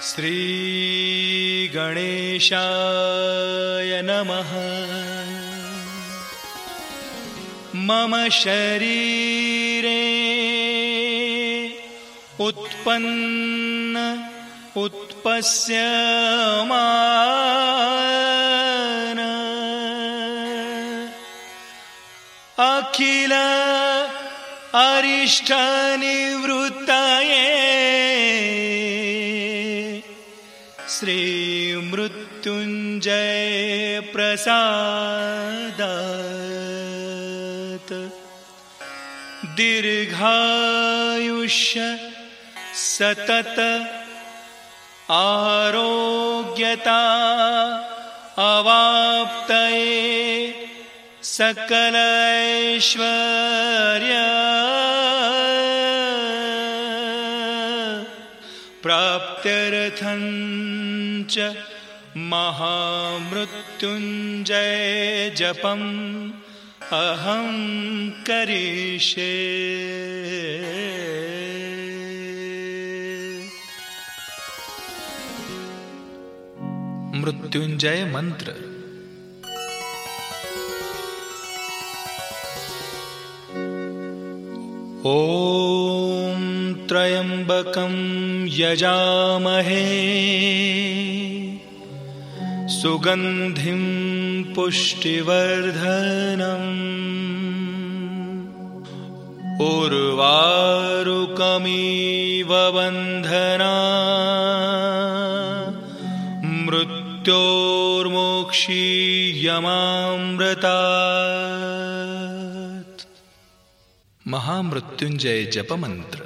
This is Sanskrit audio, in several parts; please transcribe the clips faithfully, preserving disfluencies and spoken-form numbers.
श्री गणेशाय नमः। मम शरीरे उत्पन्न उत्पस्यमान अखिल अरिष्ट निवृत्तये श्री मृत्युंजय प्रसादात् दीर्घायुष्य सतत आरोग्यता अवाप्तये सकल ऐश्वर्य प्राप्त्यर्थं च महामृत्युंजय जपम् अहं करिष्ये। मृत्युंजय मंत्र। ओम त्र्यंबकं यजामहे सुगंधिं पुष्टिवर्धनम् उर्वारुकमिव बन्धनात् मृत्योर्मोक्षीयमामृतात्। महामृत्युंजय जप मंत्र।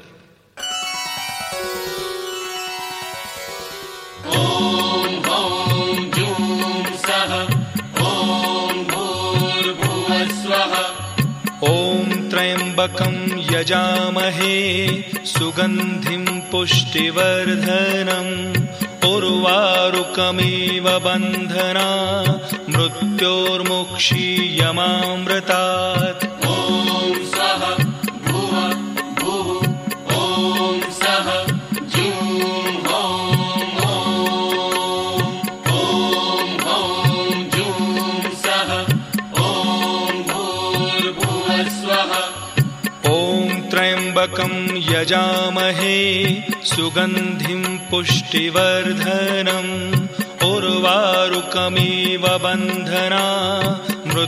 ओम ओम जूं सः ओम भूर्भुवस्वः। ओम त्र्यंबकं यजामहे सुगंधिं पुष्टिवर्धनम् उर्वारुकमिव बन्धनात् मृत्योर्मोक्षीयमामृतात्। ओम सः भुव भुः ओम सः जूं होम ओम ओम जूं सः ओम भूर्भुवस्वः। ओम त्र्यंबकं यजामहे सुगंधिं पुष्टिवर्धनम् उर्वारुकमिव बन्धनात्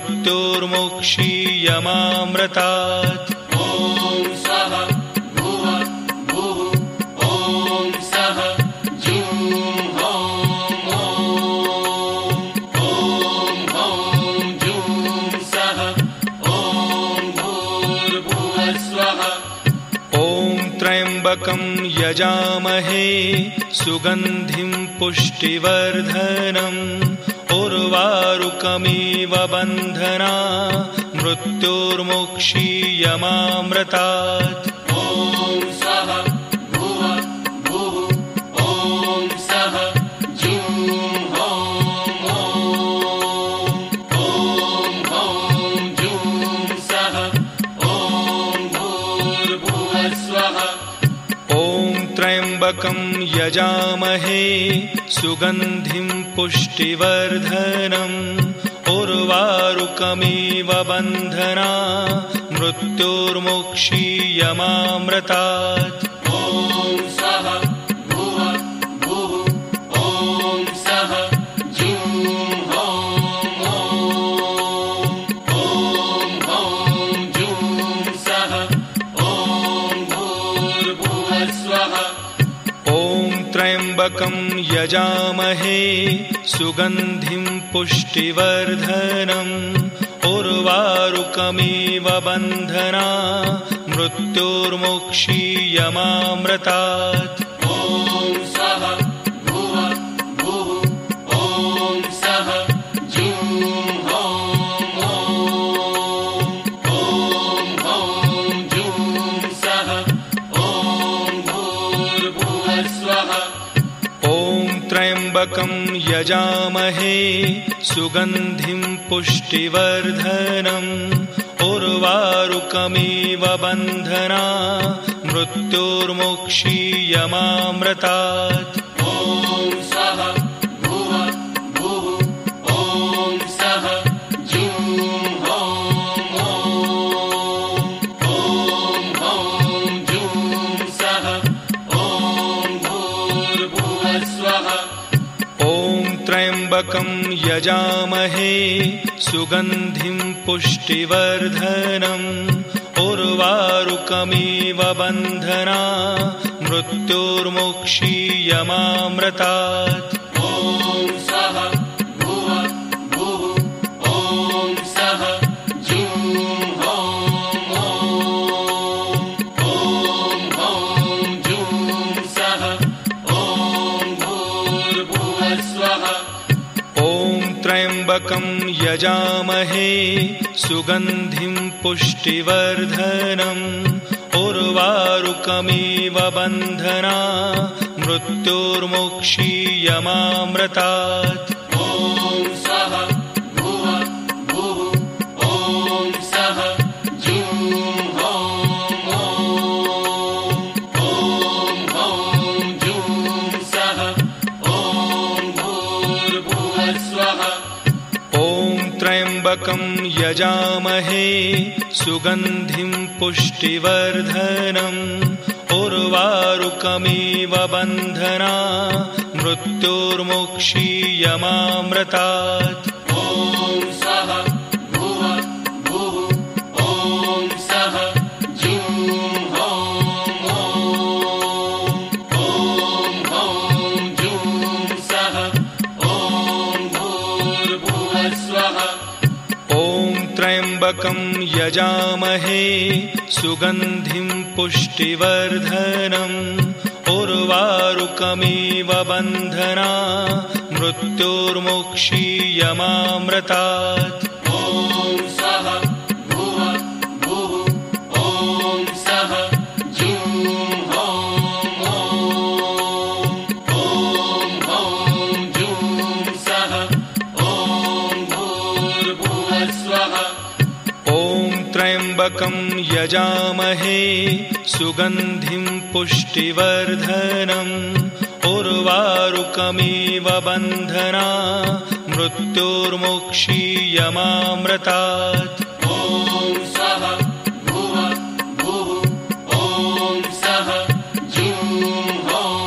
मृत्योर्मोक्षीयमामृतात्। ओम सः भुव भुः ओम सः जूं होम ओम ओम जूं सः ओम भूर्भुवस्वः। ओम त्र्यंबकं यजामहे सुगंधिं पुष्टिवर्धनम् उर्वारुकमिव बन्धनात् मृत्योर्मोक्षीयमामृतात्। ओम सः भुव भुः ओम सः जूं होम ओम ओम जूं सः ओम भूर्भुवस्वः। ओम त्र्यंबकं यजामहे सुगंधिं पुष्टिवर्धनम् उर्वारुकमिव बन्धनात् मृत्योर्मोक्षीयमामृतात्। ओम सः भुव भुः ओम सः जूं होम ओम ओम जूं सः ओम भूर्भुवस्वः। ओम त्र्यंबकं यजामहे सुगंधिं पुष्टिवर्धनम् उर्वारुकमिव बन्धनात् मृत्योर्मोक्षीयमामृतात्। ओम सः भुव भुः ओम सः जूं होम ओम ओम जूं सः ओम भूर्भुवस्वः। ओम त्र्यंबकं यजामहे सुगंधिं पुष्टिवर्धनम् उर्वारुकमिव बन्धनात् मृत्योर्मोक्षीयमामृतात्। ओम स्वः भुवः भुः ॐ सः जुं हौं ॐ हौं जुं सः ॐ भूर्भुवः स्वः ॐ त्र्यम्बकं यजामहे सुगन्धिं पुष्टिवर्धनम् उर्वारुकमिव बन्धनात् मृत्योर्मुक्षीयमामृतात् ॐ स्वः भुवः भुः ॐ सः जुं हौं ॐ हौं जुं सः ॐ भूर्भुवः स्वः ॐ त्र्यम्बकं यजामहे सुगन्धिं पुष्टिवर्धनम् उर्वारुकमिव बन्धनात् मृत्योर्मुक्षीयमामृतात् ॐ स्वः भुवः भुः ॐ सः जुं हौं ॐ हौं जुं सः ॐ भूर्भुवः स्वः ॐ त्र्यम्बकं यजामहे सुगन्धिं पुष्टिवर्धनम् उर्वारुकमिव बन्धनात् मृत्योर्मुक्षीयमामृतात् ॐ स्वः भुवः भुः ॐ सः जुं हौं ॐ हौं जुं सः ॐ भूर्भुवः स्वः ॐ त्र्यम्बकं यजामहे सुगन्धिं पुष्टिवर्धनम् उर्वारुकमिव बन्धनात् मृत्योर्मुक्षीयमामृतात् ॐ स्वः भुवः भुः ॐ सः जुं हौं ॐ हौं जुं सः ॐ भूर्भुवः स्वः ॐ त्र्यम्बकं यजामहे सुगन्धिं पुष्टिवर्धनम् उर्वारुकमिव बन्धनात् मृत्योर्मुक्षीयमामृतात् ॐ स्वः भुवः भुः ॐ सः जुं हौं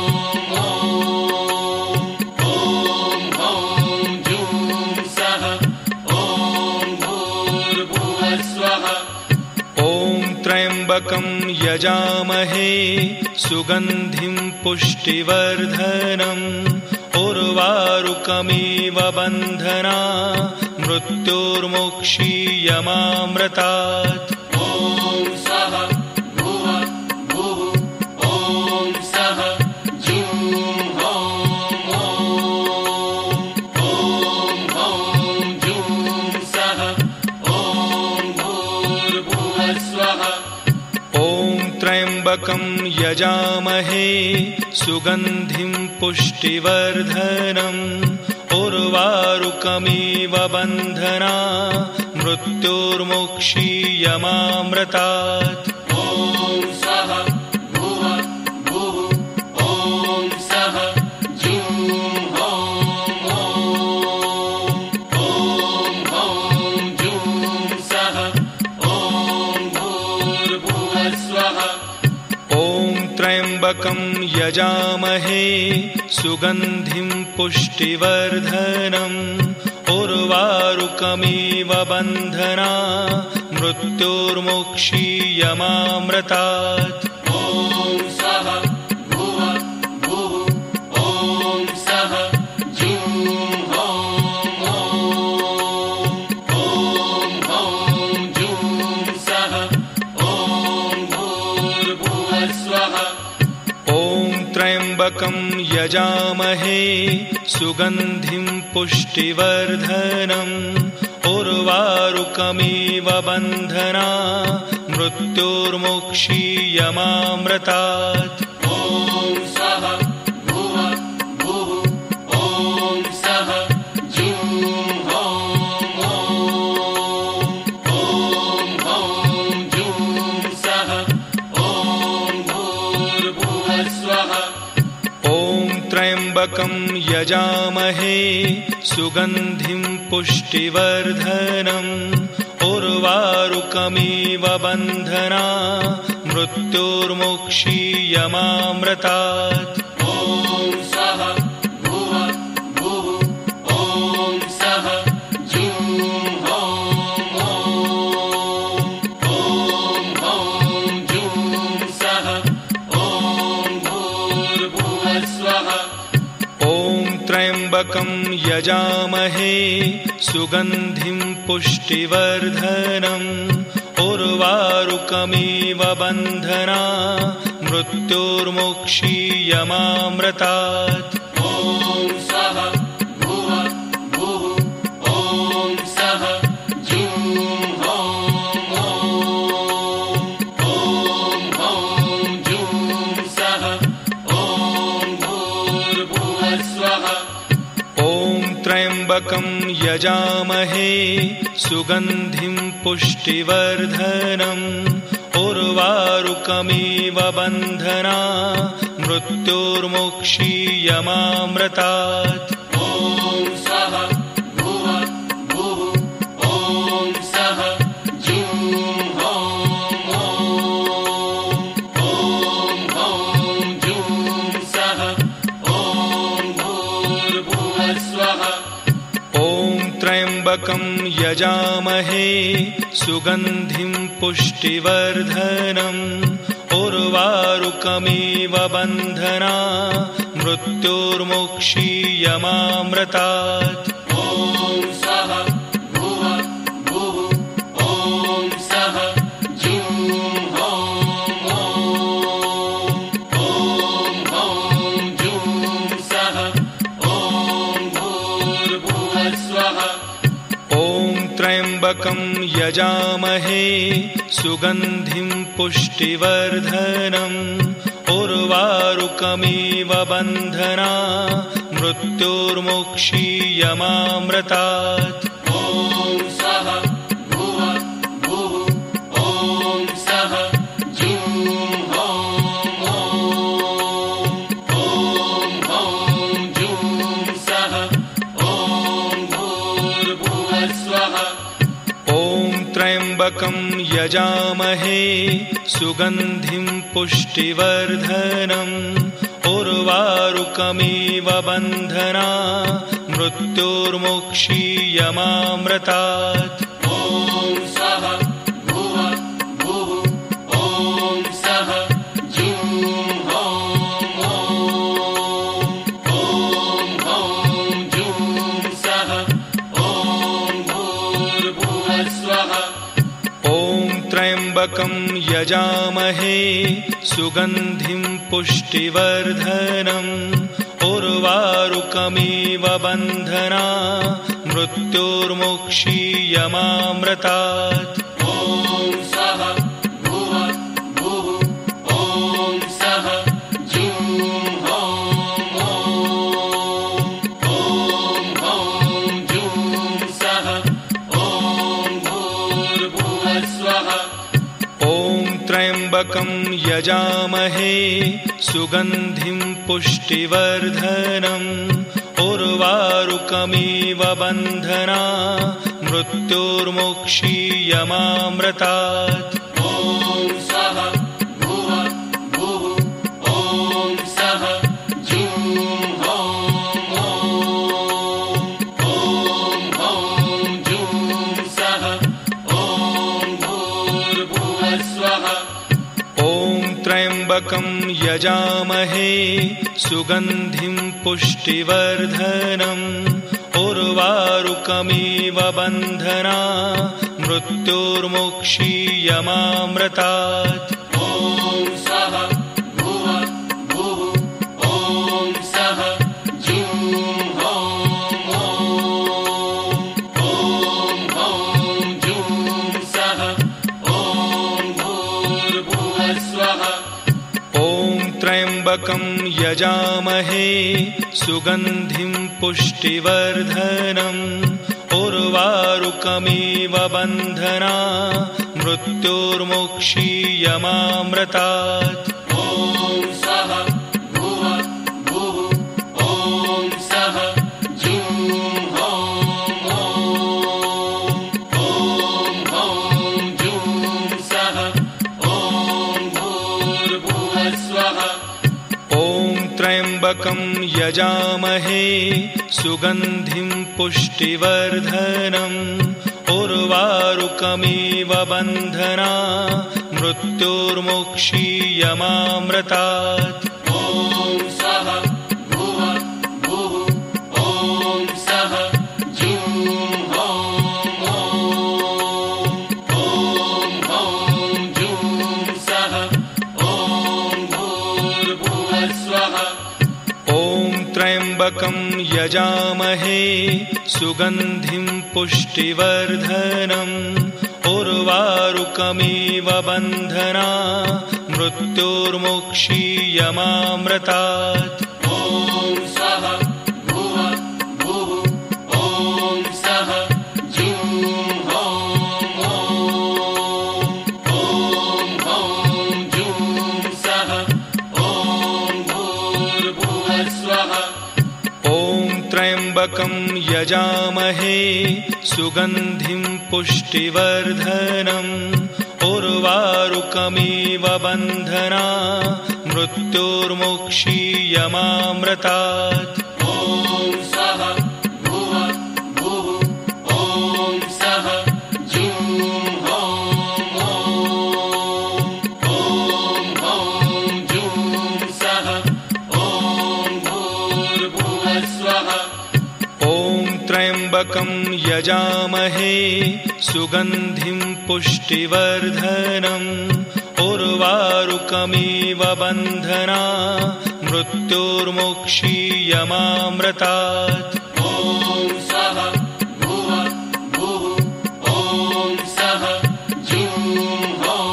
ॐ हौं जुं सः ॐ भूर्भुवः स्वः ॐ त्र्यम्बकं यजामहे सुगन्धिं पुष्टिवर्धनम् उर्वारुकमिव बन्धनात् मृत्योर्मुक्षीयमामृतात् ॐ स्वः भुवः भुः ॐ सः जुं हौं ॐ हौं जुं सः ॐ भूर्भुवः स्वः ॐ त्र्यम्बकं यजामहे सुगन्धिं पुष्टिवर्धनम् उर्वारुकमिव बन्धनात् मृत्योर्मुक्षीयमामृतात् ॐ स्वः भुवः भुः ॐ सः जुं हौं ॐ हौं जुं सः ॐ भूर्भुवः स्वः ॐ त्र्यम्बकं यजामहे सुगन्धिं पुष्टिवर्धनम् उर्वारुकमिव बन्धनात् मृत्योर्मुक्षीयमामृतात् ॐ स्वः भुवः भुः ॐ सः जुं हौं ॐ हौं जुं सः ॐ भूर्भुवः स्वः ॐ त्र्यम्बकं यजामहे सुगन्धिं पुष्टिवर्धनम् उर्वारुकमिव बन्धनात् मृत्योर्मुक्षीयमामृतात् ॐ स्वः भुवः भुः ॐ सः जुं हौं ॐ हौं जुं सः ॐ भूर्भुवः स्वः ॐ त्र्यम्बकं त्र्यम्बकं यजामहे सुगन्धिं पुष्टिवर्धनम् उर्वारुकमिव बन्धनात् मृत्युर्मुक्षीयमामृतात्। ॐ सः भुवः भुः ॐ सः जुं हौं ॐ हौं जुं सः ॐ भूर्भुवः स्वः। ॐ त्र्यम्बकं यजामहे सुगन्धिं पुष्टिवर्धनम् उर्वारुकमिव बन्धनात् मृत्युर्मुक्षीयमामृतात्। ॐ सः भुवः भुः ॐ सः जुं हौं ॐ हौं जुं सः ॐ भूर्भुवः स्वः। ॐ त्र्यम्बकं यजामहे सुगन्धिं पुष्टिवर्धनम् उर्वारुकमिव बन्धनात् मृत्युर्मुक्षीयमामृतात्। ॐ सः भुवः भुः ॐ सः जुं हौं ॐ हौं जुं सः ॐ भूर्भुवः स्वः। ॐ त्र्यम्बकं यजामहे सुगन्धिं पुष्टिवर्धनम् उर्वारुकमिव बन्धनात् मृत्युर्मुक्षीयमामृतात्। ॐ सः भुवः भुः ॐ सः जुं हौं ॐ हौं जुं सः ॐ भूर्भुवः स्वः। ॐ त्र्यम्बकं यजामहे सुगन्धिं पुष्टिवर्धनम् उर्वारुकमिव बन्धनात् मृत्युर्मुक्षीयमामृतात्। ॐ सः भुवः भुः ॐ सः जुं हौं ॐ हौं जुं सः ॐ भूर्भुवः स्वः। ॐ त्र्यम्बकं यजामहे सुगन्धिं पुष्टिवर्धनम् उर्वारुकमिव बन्धनात् मृत्युर्मुक्षीयमामृतात्। ॐ सः भुवः भुः ॐ सः जुं हौं ॐ जुं सः ॐ भूर्भुवः स्वः। ॐ त्र्यम्बकं यजामहे सुगन्धिं पुष्टिवर्धनम् उर्वारुकमिव बन्धनात् मृत्युर्मुक्षीयमामृतात्। ॐ सः भुवः भुः ॐ सः जुं हौं ॐ जुं सः ॐ भूर्भुवः स्वः। ॐ त्र्यम्बकं यजामहे सुगन्धिं पुष्टिवर्धनम् उर्वारुकमिव बन्धनात् मृत्युर्मुक्षीयमामृतात्। ॐ सः भुवः भुः ॐ सः जुं हौं ॐ जुं सः ॐ भूर्भुवः स्वः। ॐ त्र्यम्बकं यजामहे सुगन्धिं पुष्टिवर्धनम् उर्वारुकमिव बन्धनात् मृत्युर्मुक्षीयमामृतात्। ॐ सः भुवः भुः ॐ सः जुं हौं ॐ जुं सः ॐ भूर्भुवः स्वः। ॐ त्र्यम्बकं यजामहे सुगन्धिं पुष्टिवर्धनम् उर्वारुकमिव बन्धनात् मृत्युर्मुक्षीयमामृतात्। ॐ सः भुवः भुः ॐ त्र्यम्बकं यजामहे सुगन्धिं पुष्टिवर्धनम् उर्वारुकमिव बन्धनात् मृत्युर्मुक्षीयमामृतात्। ॐ सः भुव भुः ॐ सः जुं हों ॐ हों जुं सः ॐ भूर्भुवः स्वः। ॐ त्र्यम्बकं यजामहे सुगन्धिं पुष्टिवर्धनम् उर्वारुकमिव बन्धनात् मृत्युर्मुक्षीयमामृतात्। ॐ सः भुव भुः ॐ सः जुं हों ॐ हों जुं सः ॐ भूर्भुवः स्वः। ॐ त्र्यम्बकं यजामहे सुगन्धिं पुष्टिवर्धनम् उर्वारुकमिव बन्धनात् मृत्युर्मुक्षीयमामृतात्। ॐ सः भुव भुः ॐ सः जुं हों ॐ हों जुं सः ॐ भूर्भुवः स्वः। ॐ त्र्यम्बकं यजामहे सुगन्धिं पुष्टिवर्धनम् उर्वारुकमिव बन्धनात् मृत्युर्मुक्षीयमामृतात्। ॐ सः भुव भुः ॐ सः जुं हों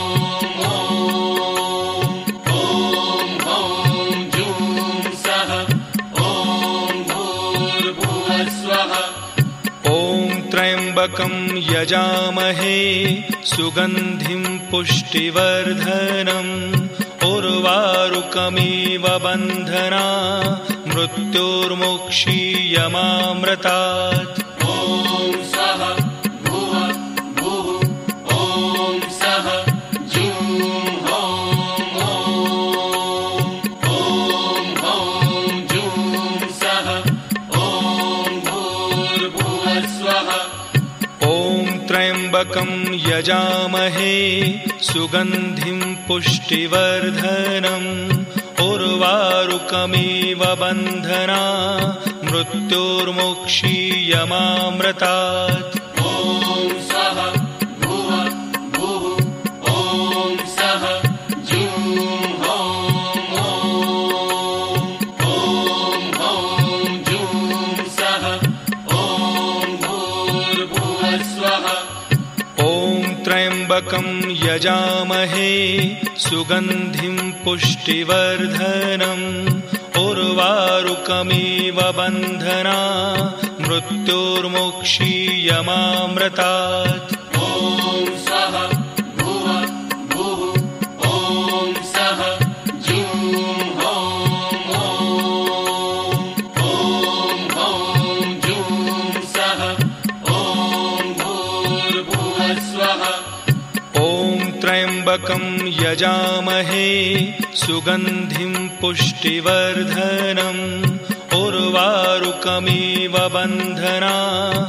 ॐ जुं सः ॐ भूर्भुवः स्वः। ॐ त्र्यम्बकं यजामहे सुगन्धिं पुष्टिवर्धनम् उर्वारुकमिव बन्धनात् मृत्युर्मुक्षीयमामृतात्। ॐ सः भुव भुः ॐ सः जुं हों ॐ जुं सः ॐ भूर्भुवः स्वः। ॐ त्र्यम्बकं यजामहे सुगन्धिं पुष्टिवर्धनम् उर्वारुकमिव बन्धनात् मृत्युर्मुक्षीयमामृतात्। ॐ सः भुव भुः ॐ सः जुं हों ॐ जुं सः ॐ भूर्भुवः स्वः। ॐ त्र्यम्बकं यजामहे सुगन्धिं पुष्टिवर्धनम् उर्वारुकमिव बन्धनात् मृत्युर्मुक्षीयमामृतात्। ॐ सः भुव भुः ॐ सः जुं हों ॐ जुं सः ॐ भूर्भुवः स्वः। ॐ त्र्यम्बकं यजामहे सुगन्धिं पुष्टिवर्धनम् उर्वारुकमिव बन्धनात्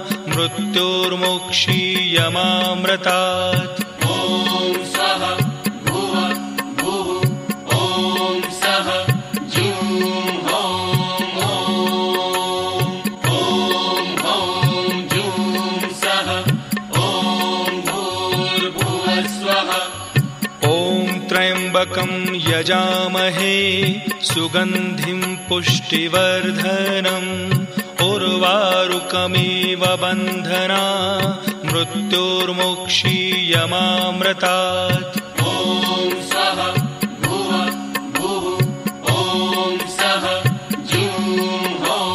मृत्युर्मुक्षीयमामृतात्। ॐ सः भुव भुः ॐ सः जुं हों ॐ जुं सः ॐ भूर्भुवः स्वः। ॐ त्र्यम्बकं यजामहे सुगन्धिं पुष्टिवर्धनम् उर्वारुकमिव बन्धनात् मृत्युर्मुक्षीयमामृतात्। ॐ सः भुव भुः ॐ सः जुं हों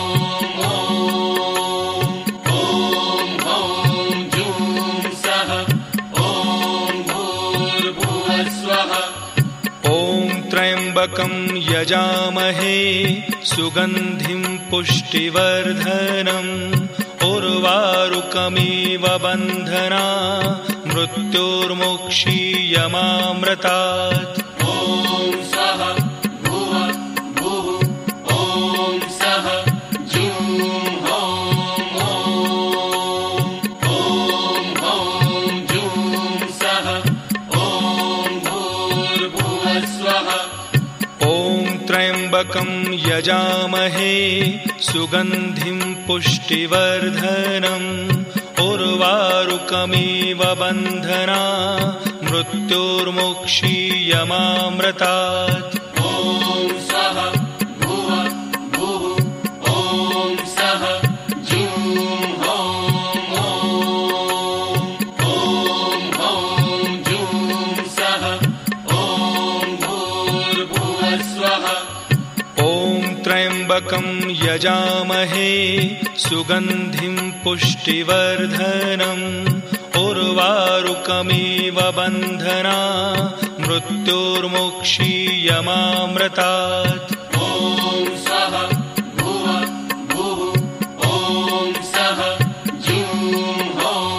ॐ जुं सः ॐ भूर्भुवः स्वः। ॐ त्र्यम्बकं यजामहे सुगन्धिं पुष्टिवर्धनम् उर्वारुकमिव बन्धनात् मृत्युर्मुक्षीयमामृतात्। ॐ सः भुव भुः ॐ त्र्यम्बकं यजामहे सुगन्धिं पुष्टिवर्धनम् उर्वारुकमिव बन्धना मृत्युर्मुक्षीयमामृतात्। ॐ स्वः भुव भुः ॐ सः जुं हों ॐ हों जुं सः ॐ भूर्भुवः स्वः। ॐ त्र्यम्बकं यजामहे सुगन्धिं पुष्टिवर्धनम् उर्वारुकमिव बन्धना मृत्युर्मुक्षीयमामृतात्। ॐ स्वः भुव भुः ॐ सः जुं हों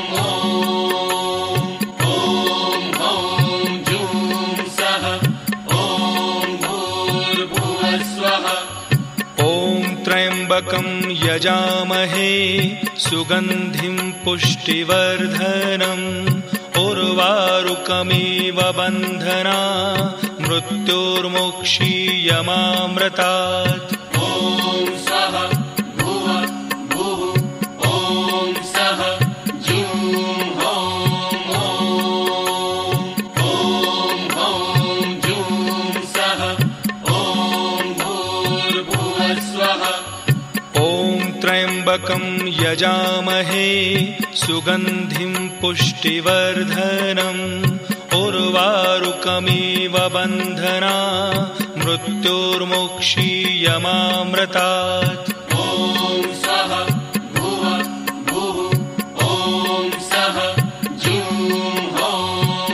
ॐ हों जुं सः ॐ भूर्भुवः स्वः। ॐ त्र्यम्बकं यजामहे सुगन्धिं पुष्टिवर्धनम् उर्वारुकमिव बन्धना मृत्युर्मुक्षीयमामृतात्। ॐ स्वः भुव भुः ॐ सः जुं हों ॐ हों जुं सः ॐ भूर्भुवः स्वः। ॐ त्र्यम्बकं यजामहे सुगन्धिं पुष्टिवर्धनम् उर्वारुकमिव बन्धना मृत्युर्मुक्षीयमामृतात्। ॐ स्वः भुव भुः ॐ सः जुं हों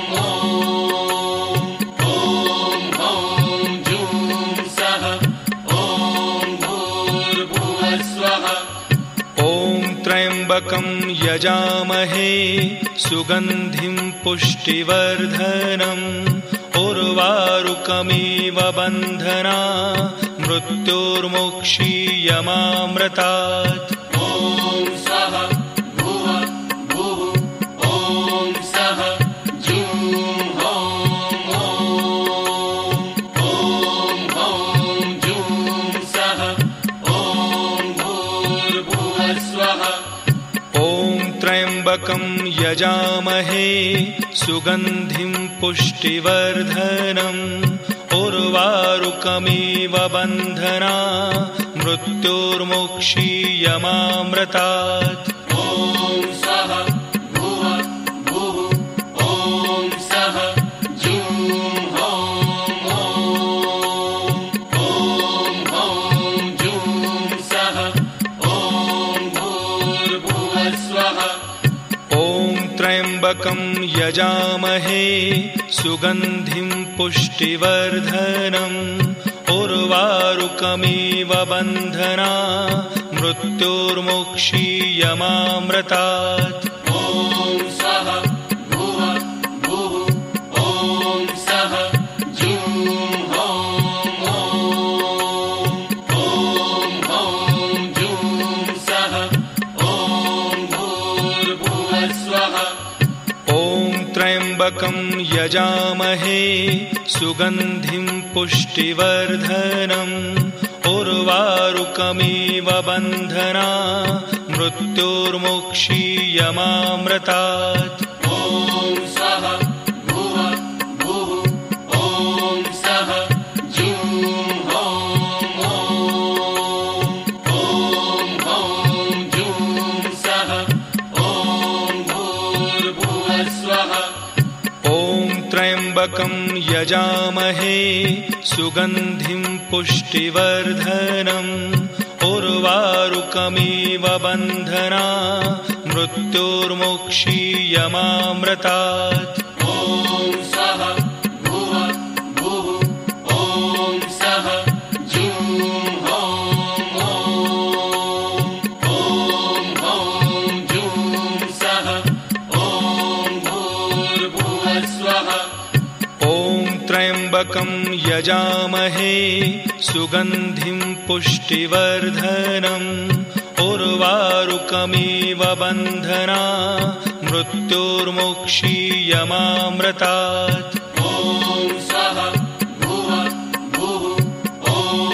ॐ जुं सः ॐ भूर्भुवः स्वः। ॐ त्र्यम्बकं यजामहे सुगन्धिं पुष्टिवर्धनम् उर्वारुकमिव बन्धना मृत्युर्मुक्षीयमामृतात्। ॐ स्वः भुव भुः ॐ सः जुं हों ॐ जुं सः ॐ भूर्भुवः स्वः। ॐ त्र्यम्बकं यजामहे सुगन्धिं पुष्टिवर्धनम् उर्वारुकमिव बन्धना मृत्युर्मुक्षीयमामृतात्। ॐ स्वः भुव भुः ॐ सः जुं हों ॐ जुं सः ॐ भूर्भुवः स्वः। ॐ त्र्यम्बकं यजामहे सुगन्धिं पुष्टिवर्धनम् उर्वारुकमिव बन्धना मृत्युर्मुक्षीयमामृतात्। ॐ स्वः भुव भुः ॐ सः जुं हों ॐ जुं सः ॐ भूर्भुवः स्वः। ॐ त्र्यम्बकं यजामहे सुगन्धिं पुष्टिवर्धनम् उर्वारुकमिव बन्धना मृत्युर्मुक्षीयमामृतात्। ॐ स्वः भुव भुः ॐ सः जुं हों ॐ जुं सः ॐ भूर्भुवः स्वः। ॐ त्र्यम्बकं यजामहे सुगन्धिं पुष्टिवर्धनम् उर्वारुकमिव बन्धना मृत्युर्मुक्षीयमामृतात्। ॐ स्वः भुव भुः ॐ सः जुं हों ॐ जुं सः ॐ भूर्भुवः स्वः। ॐ त्र्यम्बकं यजामहे सुगन्धिं पुष्टिवर्धनम् उर्वारुकमिव बन्धना मृत्युर्मुक्षीयमामृतात्। ॐ स्वः भुव भुः ॐ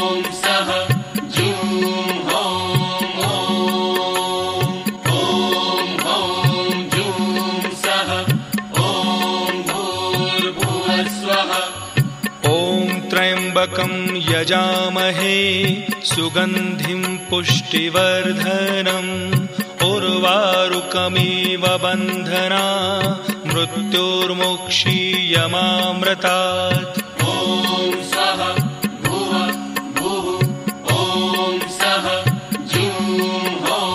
त्र्यम्बकं यजामहे सुगन्धिं पुष्टिवर्धनम् उर्वारुकमिव बन्धनात् मृत्युर्मुक्षीयमामृतात्। ॐ स्वाहा भुवः भुः ॐ सः जुं हों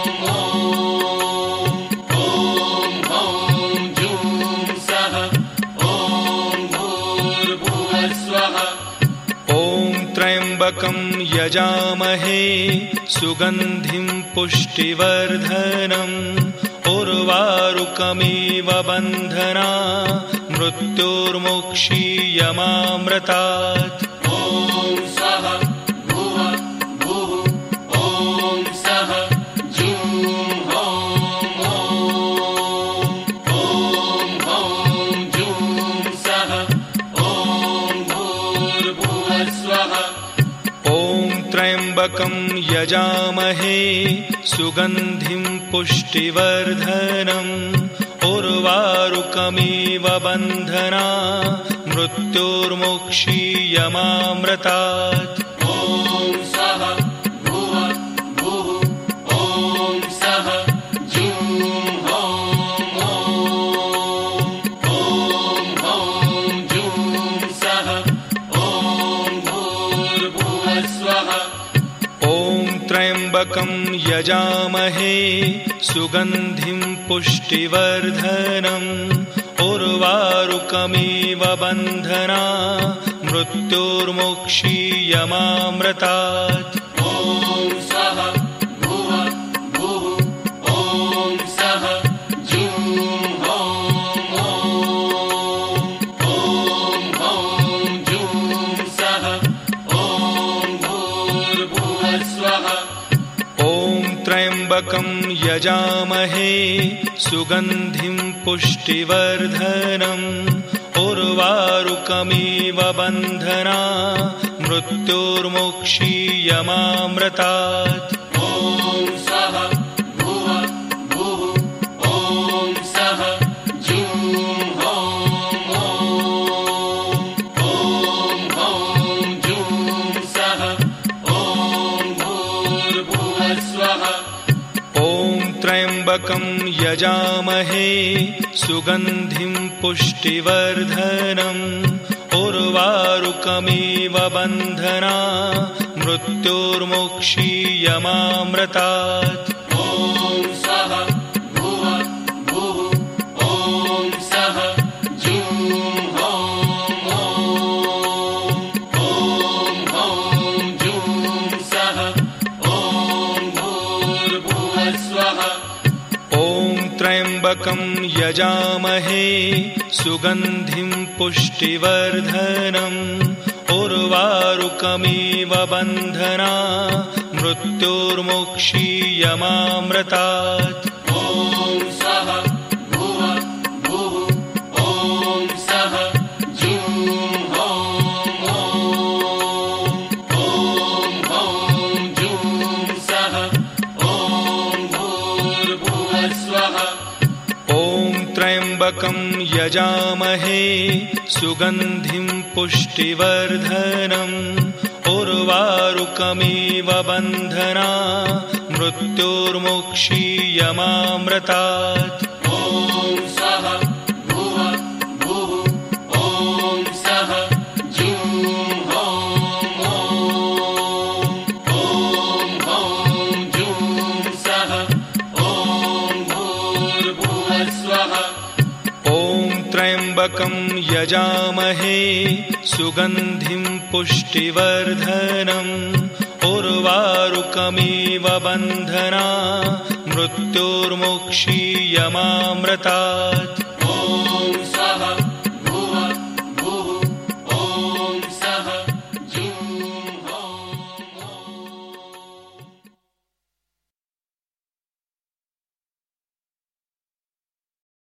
ॐ हों जुं सः ॐ भूर्भुवः स्वः। ॐ त्र्यम्बकं यजामहे सुगन्धिं पुष्टिवर्धनम् उर्वारुकमिव बन्धनात् मृत्युर्मुक्षीयमामृतात्। ॐ स्वाहा भुवः भुः ॐ सः जुं हों ॐ हों जुं सः ॐ भूर्भुवः स्वः। ॐ त्र्यम्बकं यजामहे सुगन्धिं पुष्टिवर्धनम् उर्वारुकमिव बन्धनात् मृत्युर्मुक्षीयमामृतात्। ॐ स्वाहा भुवः भुः ॐ सः जुं हों ॐ जुं सः ॐ भूर्भुवः स्वः। ॐ त्र्यम्बकं यजामहे सुगन्धिं पुष्टिवर्धनम् उर्वारुकमिव बन्धनात् मृत्युर्मुक्षीयमामृतात्। ॐ स्वाहा भुवः भुः ॐ सः जुं हों ॐ जुं सः ॐ भूर्भुवः स्वः। ॐ त्र्यम्बकं यजामहे सुगन्धिं पुष्टिवर्धनम् उर्वारुकमिव बन्धनात् मृत्युर्मुक्षीयमामृतात्। ॐ स्वाहा भुवः भुः ॐ सः जुं हों ॐ जुं सः ॐ भूर्भुवः स्वः। ॐ त्र्यम्बकं यजामहे सुगन्धिं पुष्टिवर्धनम् उर्वारुकमिव बन्धनात् मृत्युर्मुक्षीयमामृतात्। ॐ स्वाहा भुवः भुः ॐ सः जुं हों ॐ जुं सः ॐ भूर्भुवः स्वः। ॐ त्र्यम्बकं यजामहे सुगन्धिं पुष्टिवर्धनम् उर्वारुकमिव बन्धनात् मृत्युर्मुक्षीयमामृतात्। ॐ स्वाहा भुवः भुः ॐ सः जुं हों ॐ जुं सः ॐ भूर्भुवः स्वः। ॐ त्र्यम्बकं यजामहे सुगन्धिं पुष्टिवर्धनम् उर्वारुकमिव बन्धनात् मृत्युर्मुक्षीयमामृतात्। ॐ स्वाहा भुवः भुः ॐ सः जुं हों ॐ जुं सः ॐ भूर्भुवः स्वः। ॐ त्र्यम्बकं यजामहे सुगन्धिं पुष्टिवर्धनम् उर्वारुकमिव बन्धनात् मृत्युर्मुक्षीयमामृतात्।